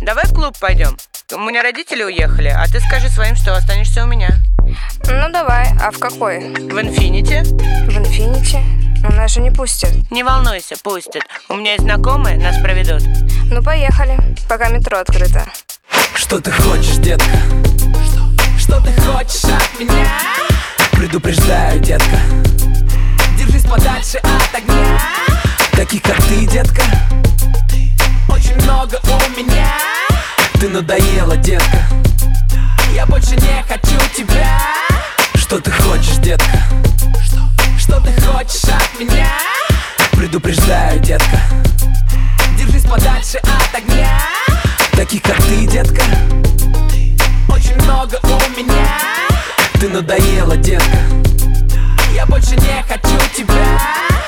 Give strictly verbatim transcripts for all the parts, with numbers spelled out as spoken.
давай в клуб пойдем. У меня родители уехали, а ты скажи своим, что останешься у меня. Ну давай, а в какой? В Инфинити. В Инфинити? Но нас же не пустят. Не волнуйся, пустят. У меня есть знакомые, нас проведут. Ну поехали, пока метро открыто. Что ты хочешь, детка? Что, что ты хочешь от меня? Предупреждаю, детка, держись подальше от огня. Таких, как ты, детка, очень много у меня. Ты надоела, детка, я больше не хочу тебя. Что ты хочешь, детка? Что, что ты хочешь от меня? Предупреждаю, детка, держись подальше от огня. Таких, как ты, детка, очень много у меня. Ты надоела, детка, я больше не хочу тебя.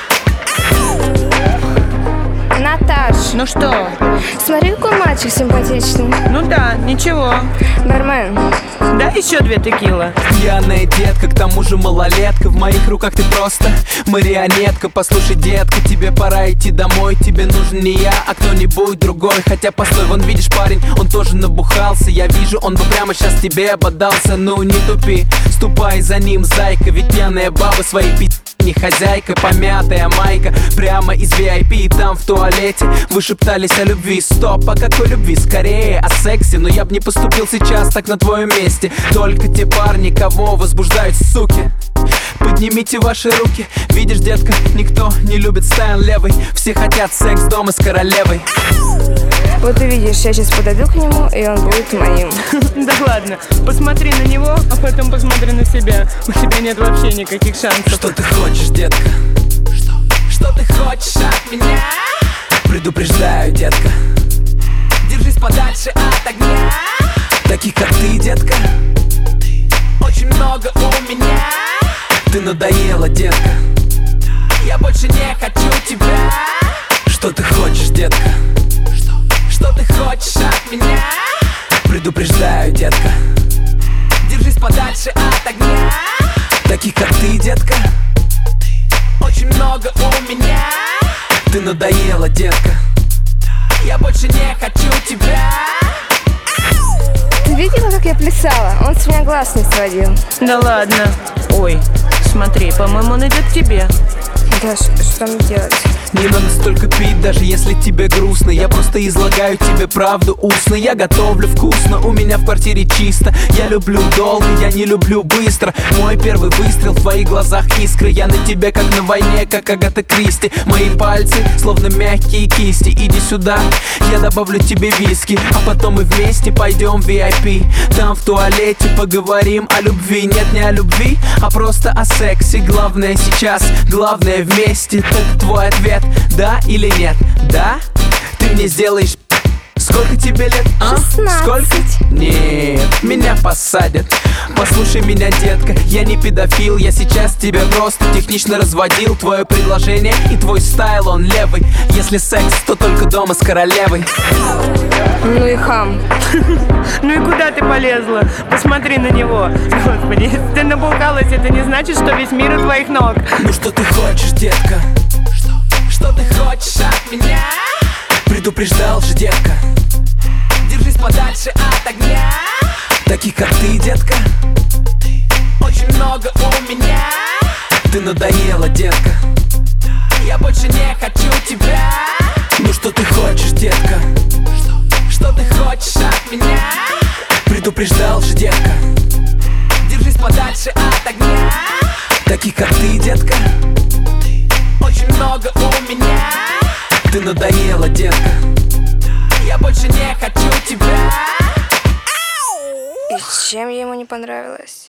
Наташ, Ну что? смотри, какой мальчик симпатичный. Ну да, ничего. Бармен, Да, еще две текила. Пьяная детка, к тому же малолетка. В моих руках ты просто марионетка. Послушай, детка, тебе пора идти домой. Тебе нужен не я, а кто-нибудь другой. Хотя постой, вон видишь, парень, он тоже набухался. Я вижу, он бы прямо сейчас тебе ободался. Ну не тупи, ступай за ним, зайка. Ведь пьяная баба своей пи*** не хозяйка. Помятая майка, прямо из ви ай пи. Там в туалете вы шептались о любви. Стоп, о какой любви? Скорее о сексе. Но я б не поступил сейчас так на твоем месте. Только те парни, кого возбуждают суки. Поднимите ваши руки. Видишь, детка, никто не любит стайл левый. Все хотят секс дома с королевой. вот увидишь, я сейчас подойду к нему, и он будет моим. Да ладно, посмотри на него, а потом посмотри на себя. У тебя нет вообще никаких шансов. Что ты хочешь, детка? Что, что ты хочешь от меня? Предупреждаю, детка, держись подальше от огня. Таких, как ты, детка, очень много у меня. Ты надоела, детка, я больше не хочу тебя. Что ты хочешь, детка? Что, что ты хочешь от меня? Предупреждаю, детка, держись подальше от огня. Таких, как ты, детка, очень много у меня. Ты надоела, детка, я больше не хочу тебя. Ты видела, как я плясала? Он с меня глаз не сводил. Да ладно. Ой, смотри, по-моему, он идет к тебе. Даш, что мне делать? Не надо столько пить, даже если тебе грустно. Я просто излагаю тебе правду устно. Я готовлю вкусно, у меня в квартире чисто. Я люблю долго, я не люблю быстро. Мой первый выстрел, в твоих глазах искры. Я на тебе как на войне, как Агата Кристи. Мои пальцы, словно мягкие кисти. Иди сюда, я добавлю тебе виски. А потом мы вместе пойдем в ви ай пи. Там в туалете поговорим о любви. Нет, не о любви, а просто о сексе. Главное сейчас, главное вместе. Так твой ответ, да или нет? Да? Ты мне сделаешь. Сколько тебе лет, а? шестнадцать. Сколько? Нет, меня посадят. Послушай меня, детка, я не педофил. Я сейчас тебя просто технично разводил. Твое предложение и твой стайл, он левый. Если секс, то только дома с королевой. Ну и хам. Ну и куда ты полезла? Посмотри на него. Господи, если ты набухалась, это не значит, что весь мир у твоих ног. Ну что ты хочешь, детка? Что, что ты хочешь от меня? Предупреждал же, детка, держись подальше от огня. Таких, как ты, детка, очень много у меня. Ты надоела, детка, я больше не хочу тебя. Ну что ты хочешь, детка? Что, что ты хочешь от меня? Предупреждал же, детка, держись подальше от огня. Таких, как ты, детка, очень много у меня. Ты надоела, детка, я больше не хочу тебя. И чем я ему не понравилась?